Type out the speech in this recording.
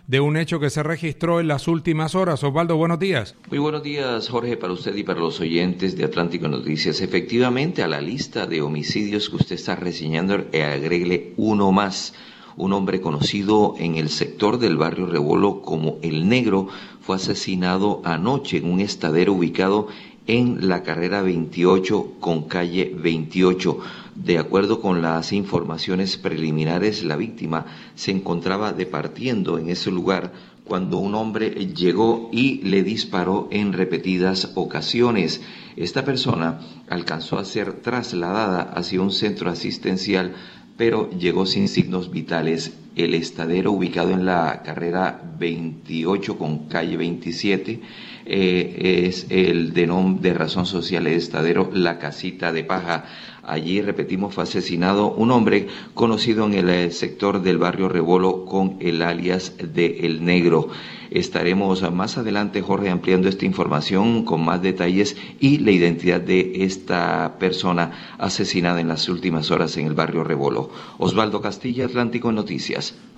de un hecho que se registró en las últimas horas. Osvaldo, buenos días. Muy buenos días, Jorge, para usted y para los oyentes de Atlántico Noticias. Efectivamente, a la lista de homicidios que usted está reseñando, agréguele uno más. Un hombre conocido en el sector del barrio Rebolo como El Negro fue asesinado anoche en un estadero ubicado en la carrera 28 con calle 28. De acuerdo con las informaciones preliminares, la víctima se encontraba departiendo en ese lugar cuando un hombre llegó y le disparó en repetidas ocasiones. Esta persona alcanzó a ser trasladada hacia un centro asistencial, pero llegó sin signos vitales. El estadero, ubicado en la carrera 28 con calle 27, es el de razón social el estadero La Casita de Paja. Allí, repetimos, fue asesinado un hombre conocido en el sector del barrio Rebolo con el alias de El Negro. Estaremos más adelante, Jorge, ampliando esta información con más detalles y la identidad de esta persona asesinada en las últimas horas en el barrio Rebolo. Osvaldo Castilla, Atlántico Noticias.